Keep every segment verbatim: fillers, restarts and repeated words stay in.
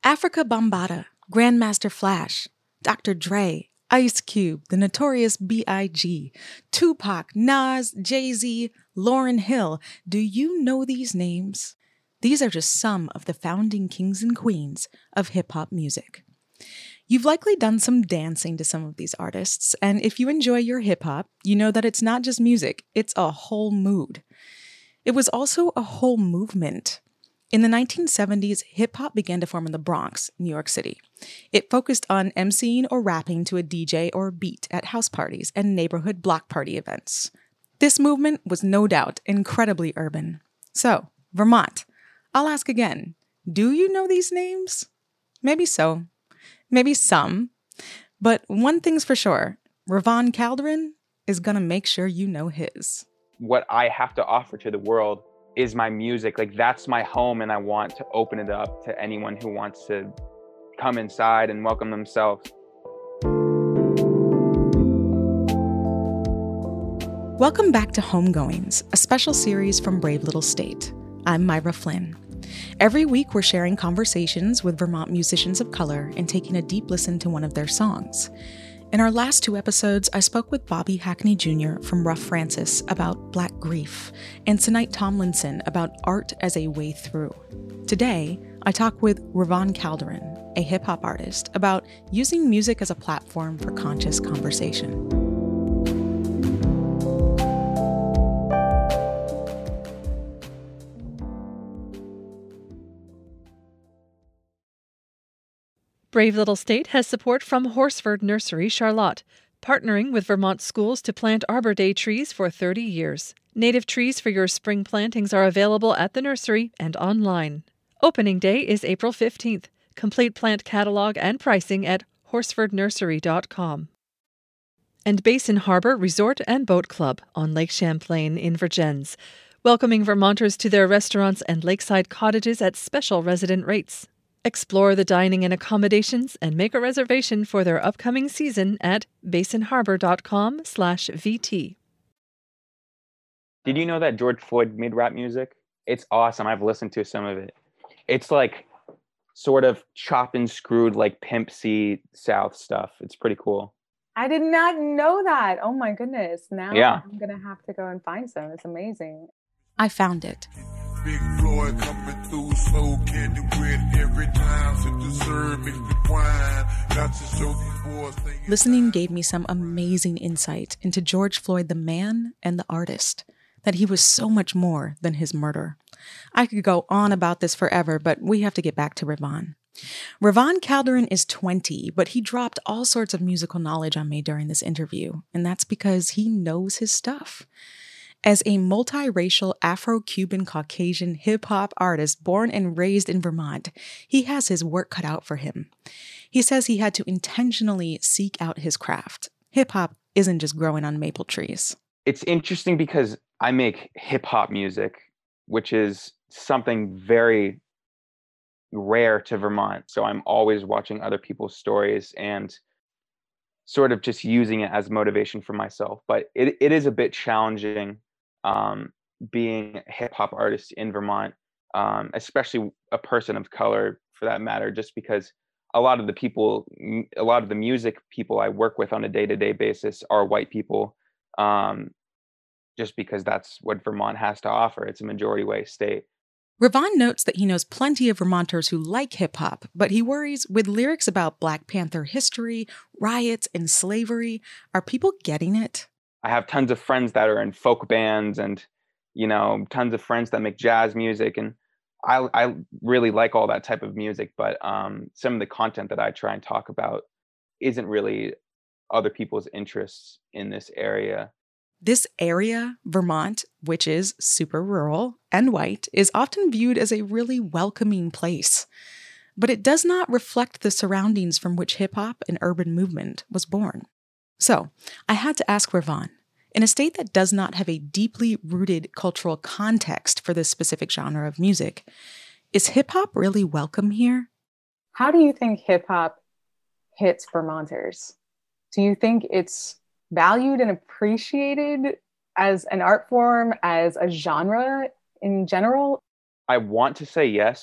Africa Bambaataa, Grandmaster Flash, Doctor Dre, Ice Cube, the Notorious B I G, Tupac, Nas, Jay-Z, Lauryn Hill. Do you know these names? These are just some of the founding kings and queens of hip-hop music. You've likely done some dancing to some of these artists, and if you enjoy your hip-hop, you know that it's not just music, it's a whole mood. It was also a whole movement. In the nineteen seventies, hip-hop began to form in the Bronx, New York City. It focused on emceeing or rapping to a D J or beat at house parties and neighborhood block party events. This movement was no doubt incredibly urban. So, Vermont, I'll ask again, do you know these names? Maybe so. Maybe some. But one thing's for sure, Ravon Calderon is gonna make sure you know his. What I have to offer to the world is my music. Like, that's my home, and I want to open it up to anyone who wants to come inside and welcome themselves. Welcome back to Homegoings, a special series from Brave Little State. I'm Myra Flynn. Every week, we're sharing conversations with Vermont musicians of color and taking a deep listen to one of their songs. In our last two episodes, I spoke with Bobby Hackney Junior from Rough Francis about Black grief, and Tonight Tomlinson about art as a way through. Today, I talk with Ravon Calderon, a hip-hop artist, about using music as a platform for conscious conversation. Brave Little State has support from Horsford Nursery, Charlotte, partnering with Vermont schools to plant Arbor Day trees for thirty years. Native trees for your spring plantings are available at the nursery and online. Opening day is April fifteenth. Complete plant catalog and pricing at horsford nursery dot com. And Basin Harbor Resort and Boat Club on Lake Champlain in Vergennes, welcoming Vermonters to their restaurants and lakeside cottages at special resident rates. Explore the dining and accommodations and make a reservation for their upcoming season at basin harbor dot com slash V T. Did you know that George Floyd made rap music? It's awesome. I've listened to some of it. It's like sort of chop and screwed, like Pimp C South stuff. It's pretty cool. I did not know that. Oh my goodness. Now yeah. I'm going to have to go and find some. It's amazing. I found it. Big Floyd coming through slow, candy bread every time, so deserve me the wine. Got to show these boys things. Listening gave me some amazing insight into George Floyd, the man and the artist, that he was so much more than his murder. I could go on about this forever, but we have to get back to Ravon. Ravon Calderon is twenty, but he dropped all sorts of musical knowledge on me during this interview, and that's because he knows his stuff. As a multiracial Afro-Cuban Caucasian hip-hop artist born and raised in Vermont, he has his work cut out for him. He says he had to intentionally seek out his craft. Hip-hop isn't just growing on maple trees. It's interesting because I make hip-hop music, which is something very rare to Vermont. So I'm always watching other people's stories and sort of just using it as motivation for myself. But it, it is a bit challenging um, being a hip hop artist in Vermont, um, especially a person of color for that matter, just because a lot of the people, a lot of the music people I work with on a day-to-day basis are white people, um, just because that's what Vermont has to offer. It's a majority white state. Ravon notes that he knows plenty of Vermonters who like hip-hop, but he worries with lyrics about Black Panther history, riots, and slavery, are people getting it? I have tons of friends that are in folk bands and, you know, tons of friends that make jazz music. And I, I really like all that type of music, but um, some of the content that I try and talk about isn't really other people's interests in this area. This area, Vermont, which is super rural and white, is often viewed as a really welcoming place. But it does not reflect the surroundings from which hip-hop and urban movement was born. So, I had to ask Ravon, in a state that does not have a deeply rooted cultural context for this specific genre of music, is hip-hop really welcome here? How do you think hip-hop hits Vermonters? Do you think it's valued and appreciated as an art form, as a genre in general? I want to say yes, but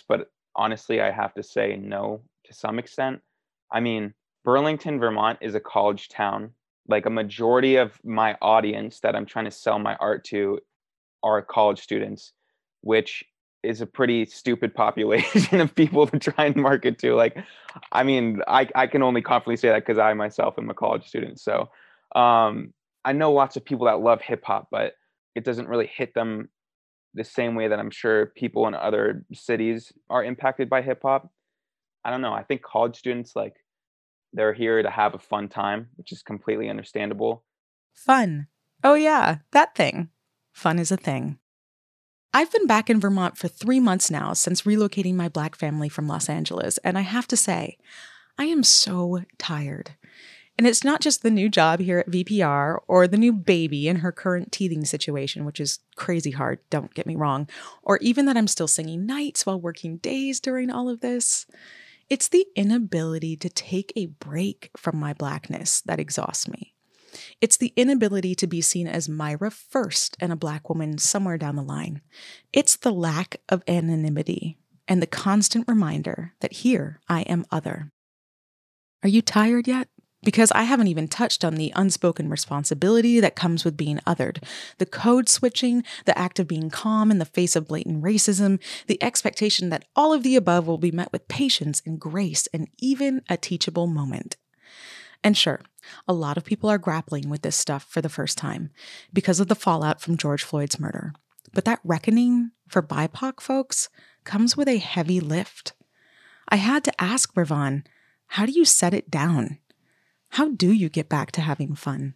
honestly, I have to say no to some extent. I mean, Burlington, Vermont is a college town. Like a majority of my audience that I'm trying to sell my art to are college students, which is a pretty stupid population of people to try and market to. Like, I mean, I, I can only confidently say that because I myself am a college student. So um, I know lots of people that love hip hop, but it doesn't really hit them the same way that I'm sure people in other cities are impacted by hip hop. I don't know. I think college students, like, they're here to have a fun time, which is completely understandable. Fun. Oh yeah, that thing. Fun is a thing. I've been back in Vermont for three months now since relocating my Black family from Los Angeles, and I have to say, I am so tired. And it's not just the new job here at V P R or the new baby and her current teething situation, which is crazy hard, don't get me wrong, or even that I'm still singing nights while working days during all of this. It's the inability to take a break from my Blackness that exhausts me. It's the inability to be seen as Myra first and a Black woman somewhere down the line. It's the lack of anonymity and the constant reminder that here I am other. Are you tired yet? Because I haven't even touched on the unspoken responsibility that comes with being othered, the code switching, the act of being calm in the face of blatant racism, the expectation that all of the above will be met with patience and grace and even a teachable moment. And sure, a lot of people are grappling with this stuff for the first time because of the fallout from George Floyd's murder. But that reckoning for B I P O C folks comes with a heavy lift. I had to ask Ravon, how do you set it down? How do you get back to having fun?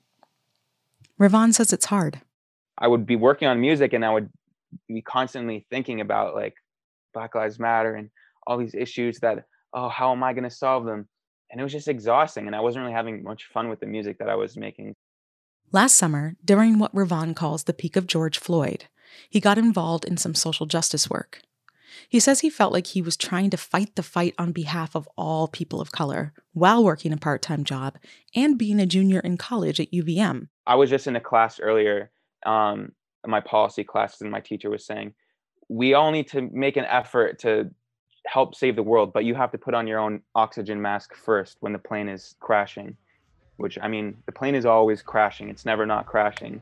Ravon says it's hard. I would be working on music and I would be constantly thinking about like Black Lives Matter and all these issues that, oh, how am I going to solve them? And it was just exhausting. And I wasn't really having much fun with the music that I was making. Last summer, during what Ravon calls the peak of George Floyd, he got involved in some social justice work. He says he felt like he was trying to fight the fight on behalf of all people of color while working a part-time job and being a junior in college at U V M. I was just in a class earlier, um, my policy class, and my teacher was saying, we all need to make an effort to help save the world, but you have to put on your own oxygen mask first when the plane is crashing, which, I mean, the plane is always crashing. It's never not crashing.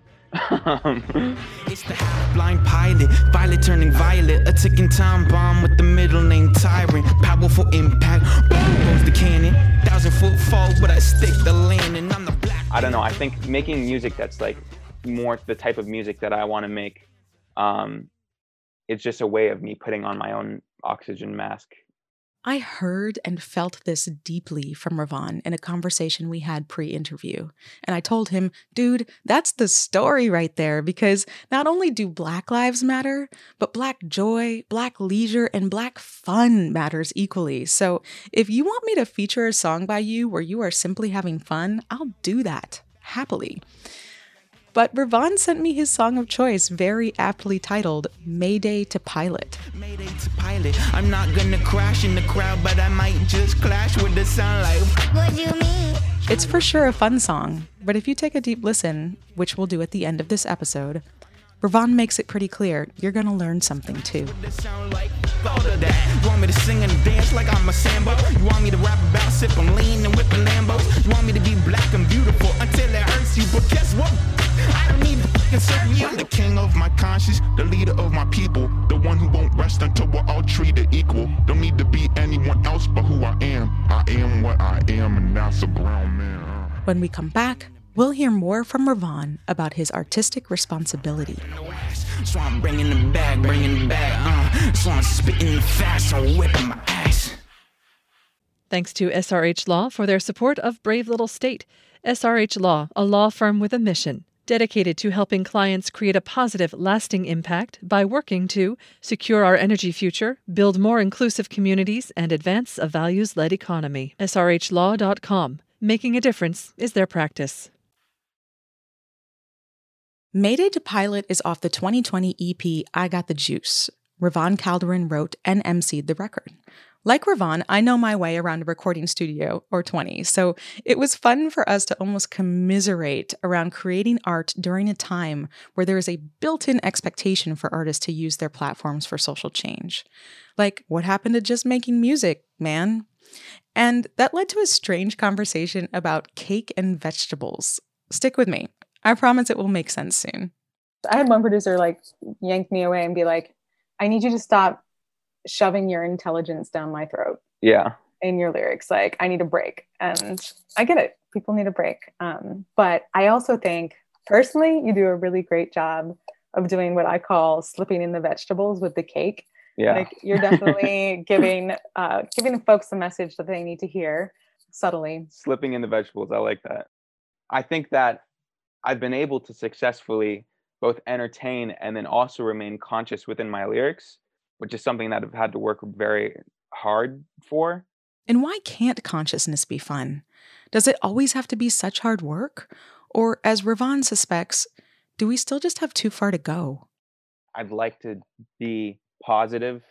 It's the blind pilot, violet turning violet, a ticking time bomb with the middle name Tyrant. Powerful impact, boom goes the cannon. Thousand foot fall, but I stick the landing. I'm the black. I don't know. I think making music that's like more the type of music that I want to make, um, it's just a way of me putting on my own oxygen mask. I heard and felt this deeply from Ravon in a conversation we had pre-interview. And I told him, dude, that's the story right there, because not only do Black lives matter, but Black joy, Black leisure, and Black fun matters equally. So if you want me to feature a song by you where you are simply having fun, I'll do that happily. But Ravon sent me his song of choice, very aptly titled Mayday to Pilot. Mayday to pilot. I'm not gonna crash in the crowd, but I might just clash with the sound like, what do you mean? It's for sure a fun song, but if you take a deep listen, which we'll do at the end of this episode, Ravon makes it pretty clear you're gonna learn something too. You want me to sing and dance like I'm a Sambo? You want me to rap about sipping lean and whipping Lambos? You want me to be black and beautiful until it hurts you, but guess what? I don't need to serve you. I'm the king of my conscience, the leader of my people, the one who won't rest until we're all treated equal. Don't need to be anyone else but who I am. I am what I am, and that's a grown man. When we come back, we'll hear more from Ravon about his artistic responsibility. So I'm bringing the bag, bringing the bag, uh. So I'm spitting fast, so I'm whipping my ass. Thanks to S R H Law for their support of Brave Little State. S R H Law, a law firm with a mission dedicated to helping clients create a positive, lasting impact by working to secure our energy future, build more inclusive communities, and advance a values-led economy. S R H law dot com. Making a difference is their practice. Mayday to Pilot is off the twenty twenty E P I Got the Juice. Ravon Calderon wrote and emceed the record. Like Ravon, I know my way around a recording studio or twenty, so it was fun for us to almost commiserate around creating art during a time where there is a built-in expectation for artists to use their platforms for social change. Like, what happened to just making music, man? And that led to a strange conversation about cake and vegetables. Stick with me. I promise it will make sense soon. I had one producer like yank me away and be like, I need you to stop shoving your intelligence down my throat. Yeah. In your lyrics. Like, I need a break. And I get it. People need a break. Um, but I also think, personally, you do a really great job of doing what I call slipping in the vegetables with the cake. Yeah. Like, you're definitely giving uh, giving folks the message that they need to hear subtly. Slipping in the vegetables. I like that. I think that I've been able to successfully both entertain and then also remain conscious within my lyrics, which is something that I've had to work very hard for. And why can't consciousness be fun? Does it always have to be such hard work? Or, as Ravon suspects, do we still just have too far to go? I'd like to be positive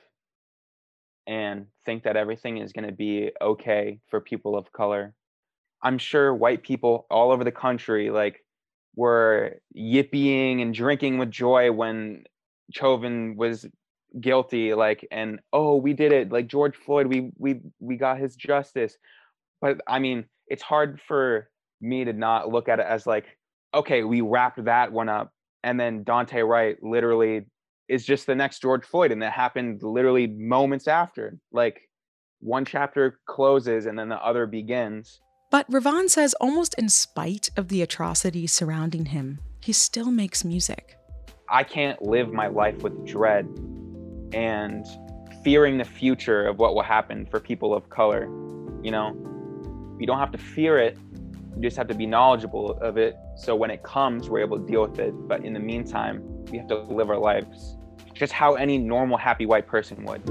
and think that everything is going to be okay for people of color. I'm sure white people all over the country, like, were yippieing and drinking with joy when Chauvin was guilty, like, and oh, we did it, like George Floyd, we we we got his justice. But I mean, it's hard for me to not look at it as like, okay, we wrapped that one up, and then Daunte Wright literally is just the next George Floyd, and that happened literally moments after. Like, one chapter closes and then the other begins. But Ravon says almost in spite of the atrocities surrounding him, he still makes music. I can't live my life with dread and fearing the future of what will happen for people of color. You know, you don't have to fear it. You just have to be knowledgeable of it. So when it comes, we're able to deal with it. But in the meantime, we have to live our lives just how any normal, happy white person would.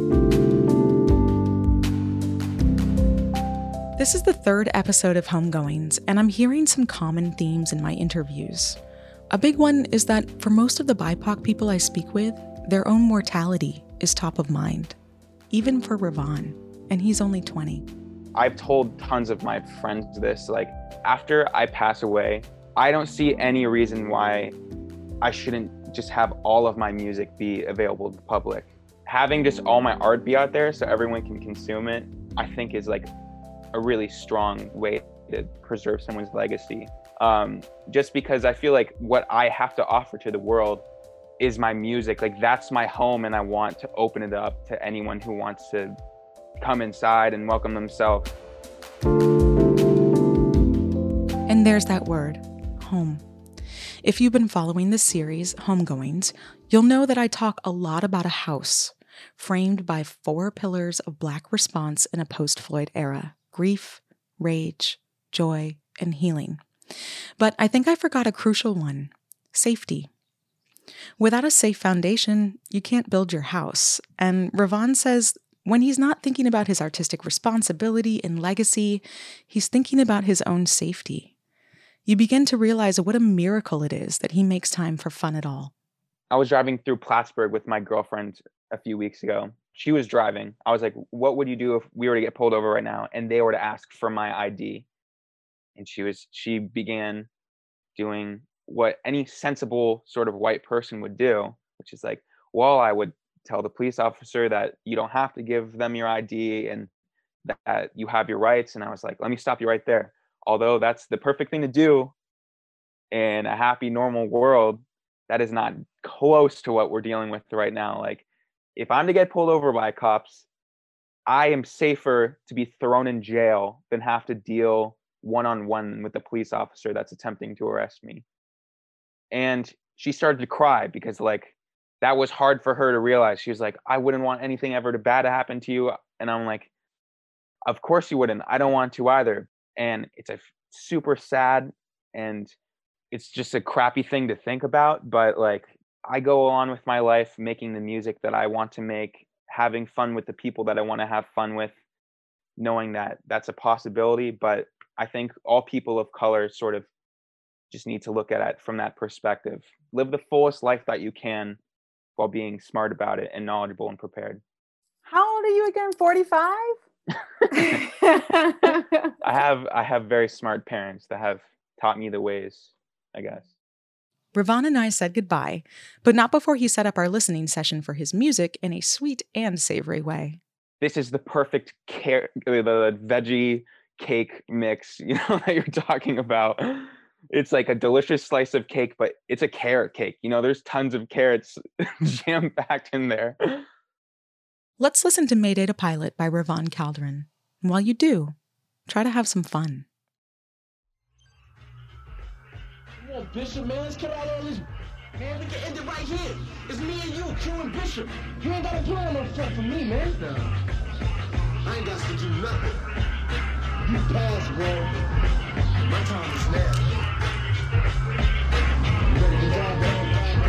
This is the third episode of Homegoings, and I'm hearing some common themes in my interviews. A big one is that for most of the B I P O C people I speak with, their own mortality is top of mind, even for Ravon, and he's only twenty. I've told tons of my friends this, like, after I pass away, I don't see any reason why I shouldn't just have all of my music be available to the public. Having just all my art be out there so everyone can consume it, I think is like a really strong way to preserve someone's legacy. Um, just because I feel like what I have to offer to the world is my music. Like, that's my home, and I want to open it up to anyone who wants to come inside and welcome themselves. And there's that word, home. If you've been following this series, Homegoings, you'll know that I talk a lot about a house framed by four pillars of Black response in a post-Floyd era: grief, rage, joy, and healing. But I think I forgot a crucial one: safety. Without a safe foundation, you can't build your house. And Ravon says when he's not thinking about his artistic responsibility and legacy, he's thinking about his own safety. You begin to realize what a miracle it is that he makes time for fun at all. I was driving through Plattsburgh with my girlfriend a few weeks ago. She was driving. I was like, what would you do if we were to get pulled over right now and they were to ask for my I D? And she was, she began doing what any sensible sort of white person would do, which is like, well, I would tell the police officer that you don't have to give them your I D and that you have your rights. And I was like, let me stop you right there. Although that's the perfect thing to do in a happy, normal world, that is not close to what we're dealing with right now. Like, if I'm to get pulled over by cops, I am safer to be thrown in jail than have to deal one-on-one with the police officer that's attempting to arrest me. And she started to cry because, like, that was hard for her to realize. She was like, I wouldn't want anything ever to bad to happen to you. And I'm like, of course you wouldn't. I don't want to either. And it's a super sad, and it's just a crappy thing to think about. But like, I go on with my life making the music that I want to make, having fun with the people that I want to have fun with, knowing that that's a possibility. But I think all people of color sort of just need to look at it from that perspective. Live the fullest life that you can while being smart about it and knowledgeable and prepared. How old are you again? forty-five? I have I have very smart parents that have taught me the ways, I guess. Ravon and I said goodbye, but not before he set up our listening session for his music in a sweet and savory way. This is the perfect car- the veggie cake mix, you know, that you're talking about. It's like a delicious slice of cake, but it's a carrot cake. You know, there's tons of carrots jam-packed in there. Let's listen to Mayday to Pilot by Ravon Calderon. And while you do, try to have some fun. Yeah, Bishop, man, let's cut out all this. Man, we can end it right here. It's me and you, Q and Bishop. You ain't got a plan no front for me, man. No. I ain't got to do nothing. You pass, bro. My time is now. You ready to die, bro?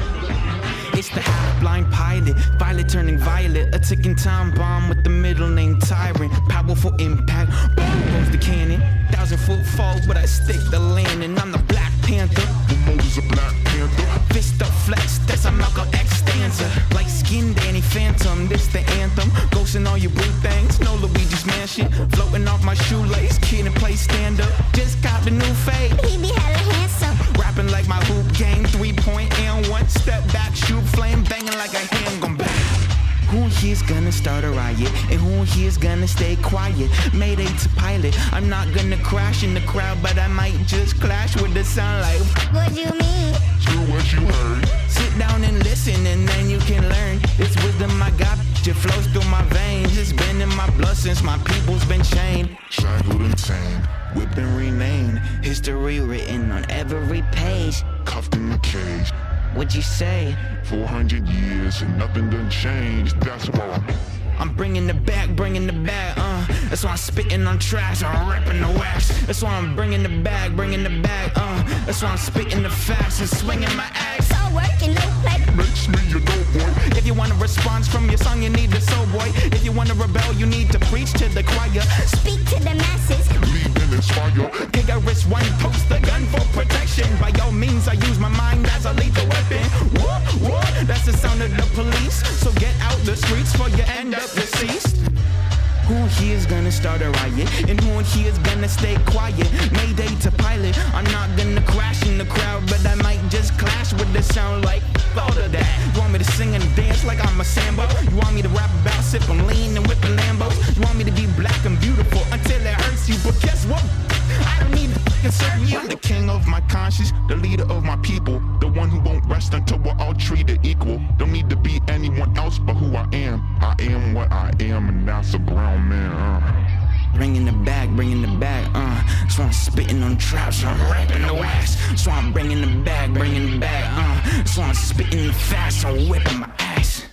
It's the half-blind pilot, violet turning violet, a ticking time bomb with the middle name Tyrant. Powerful impact, boom goes the cannon. Thousand foot fall, but I stick the landing. I'm the Black Panther. Moses a Black Panther. Fist up flex, that's a Malcolm X stanza. Light skin Danny Phantom, this the anthem. Ghost in all your blue things, no Luigi's Mansion. Floating off my shoelace, kid and play stand up. Just got the new fade, he be hella handsome. Rapping like my hoop game, three point and one step back, shoot flame, banging like a handgun back. Who here's gonna start a riot? And who here's gonna stay quiet? Mayday to pilot. I'm not gonna crash in the crowd, but I might just clash with the sound like, what you mean? Do what you heard. Sit down and listen, and then you can learn. It's wisdom I got, it flows through my veins. It's been in my blood since my people's been chained. Shackled and tamed. Whipped and renamed. History written on every page. Cuffed in the cage. What'd you say? four hundred years and nothing done changed. That's why I'm bringing the back, bringing the back, uh. That's why I'm spitting on tracks, I'm ripping the wax. That's why I'm bringing the bag, bringing the bag, uh. That's why I'm spitting the facts and swinging my axe. All working, no play. makes me your dope boy. If you want a response from your song, you need the soul boy. If you want to rebel, you need to preach to the choir. Speak to the masses. Lead and inspire. K R S One, post the gun for protection. By all means, I use my mind as a lethal weapon. Whoop, whoop, that's the sound of the police. So get out the streets for you end up deceased. Who here is gonna start a riot? And who here is gonna stay quiet? Mayday to pilot. I'm not gonna crash in the crowd, but I might just clash with the sound like all of that. You want me to sing and dance like I'm a Sambo? You want me to rap about sipping lean and whipping Lambos? You want me to be black and beautiful until it hurts you? But guess what? I don't need to serve you. I'm the king of my conscience, the leader of my people, the one who won't rest until we're all treated equal. Don't need to be anyone else but who I am. I am what I am, and that's a grown man. Uh. Bringing the bag, bringing the bag, uh. So I'm spitting on traps, so I'm rapping the wax. So I'm bringing the bag, bringing the bag, uh. So I'm spitting the fast, so I'm whipping my ass.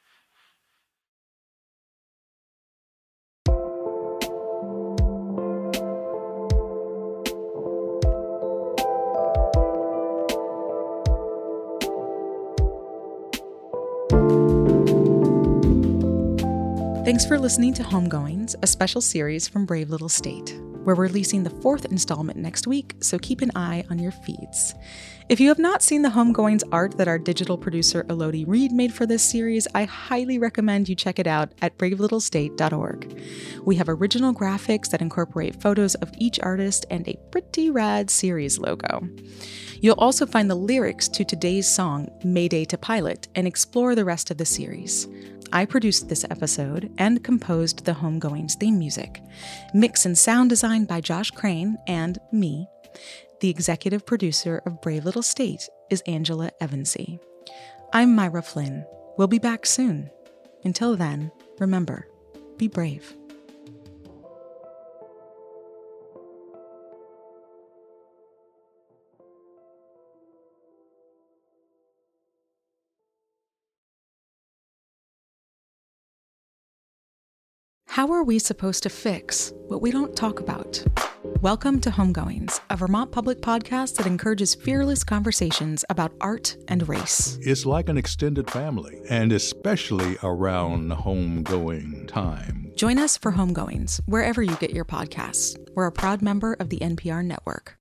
Thanks for listening to Homegoings, a special series from Brave Little State. We're releasing the fourth installment next week, so keep an eye on your feeds. If you have not seen the Homegoings art that our digital producer Elodie Reed made for this series, I highly recommend you check it out at brave little state dot org. We have original graphics that incorporate photos of each artist and a pretty rad series logo. You'll also find the lyrics to today's song, Mayday to Pilot, and explore the rest of the series. I produced this episode and composed the Homegoings theme music. Mix and sound design by Josh Crane and me. The executive producer of Brave Little State is Angela Evansy. I'm Myra Flynn. We'll be back soon. Until then, remember, be brave. How are we supposed to fix what we don't talk about? Welcome to Homegoings, a Vermont public podcast that encourages fearless conversations about art and race. It's like an extended family, and especially around homegoing time. Join us for Homegoings, wherever you get your podcasts. We're a proud member of the N P R network.